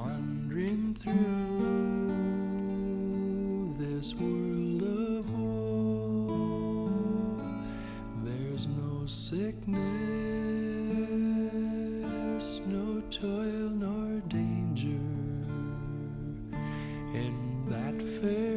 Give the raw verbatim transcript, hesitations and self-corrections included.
wandering through this world of woe. There's no sickness, no toil nor danger in that fair